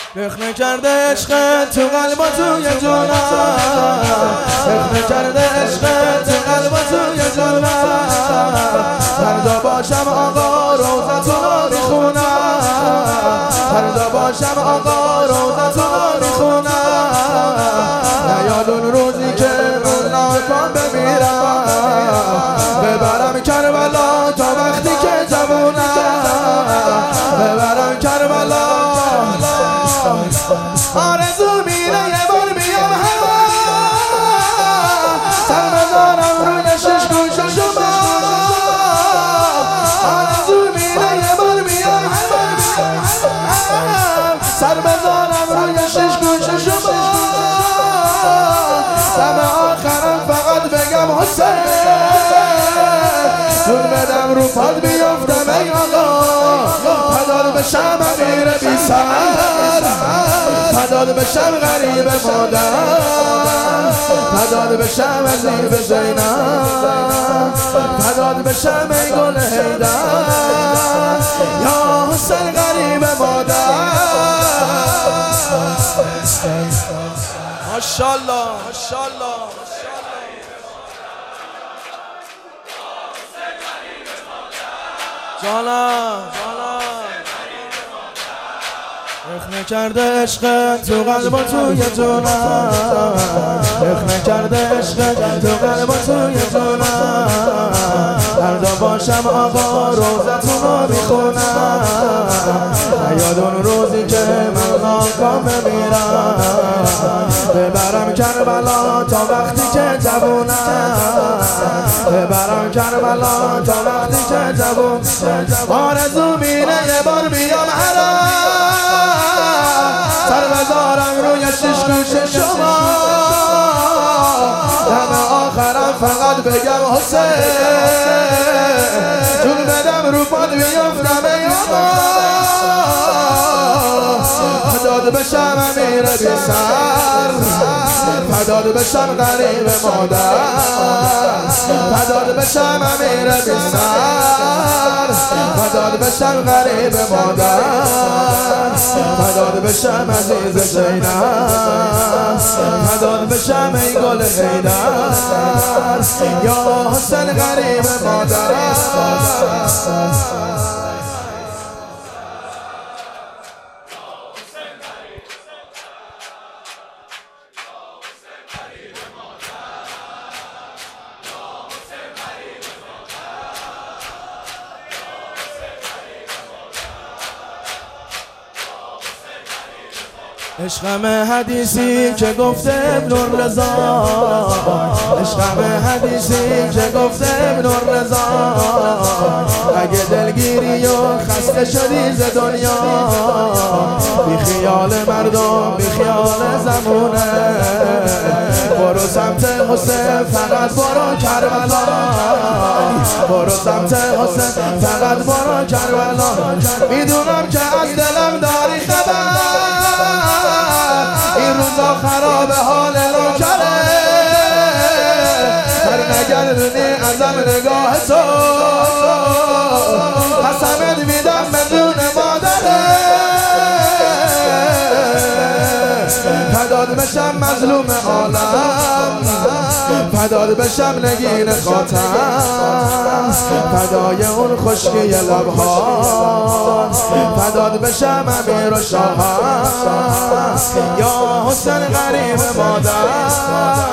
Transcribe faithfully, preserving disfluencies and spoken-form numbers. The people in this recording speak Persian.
رخنه کرده عشق تو قلب و توی جونم، رخنه کرده عشق تو قلب و توی جونم. فردا باشم آقا روزتون رو میخونم، فردا باشم آقا روزتون رو میخونم. نیاد اون روزی که من ناکام بمیرم، ببرم کربلا تا وقتی که جوونم، ببرم کربلا. آرزو میره یه بار بیام هوا، سر بذارم روی شش گوش شما. آرزو میره یه بار بیام هوا، سر بذارم روی شش گوش شما. دم آخرم فقط بگم حسین، جون بدم رو پاد بیافتم ای آقا. پدار بشم امیر بی سر، پدار بشم غریب مادر، پدار بشم عزیز زینب، پدار بشم ای گل حیدر. یا حسین غریب مادر. ماشاءالله ماشاءالله. جانم رخنه کرده عشق تو قلب و توی جونم، رخنه کرده عشق تو قلب و توی جونم. فردا باشم آقا روزتون رو میخونم، نیاد اون روزی که من ناکام بمیرم، ببرم کربلا تا وقتی که جوونم، ببرم کربلا تا وقتی که جوون. آرزو میره یه بار بیام حرم، سر بذارم روی شش گوش شما. دم آخرم فقط بگم حسین، جون بدم رو پاد بیافتم ای آقا. پداد بشم امیر بی سر، پداد بشم غریب مادر، پداد بشم امیر بی سر، پداد بشم غریب مادر، پداد بشم عزیز زینب، پداد بشم ای گل حیدر. یا حسین غریب مادر. عشقم حدیثی که گفته ابن رضا، عشقم حدیثی که گفته ابن رضا. اگه دلگیری و خسته شدی ز دنیا، بی خیال مردم بی خیال زمونه. برو سمت حسین فقط برو کربلا، برو سمت حسین فقط برو کربلا. میدونم که از دلم داری خبر، این روزا خراب حال نوکره. هر نگردونی ازم نگاه تو، قسمت میدم بدون مادره. فداد بشم مظلوم عالم، فداد بشم نگین خاتم، فدای اون خشکی لبها، فداد بشم امیر و شاهم. یا حسین غریب مادر.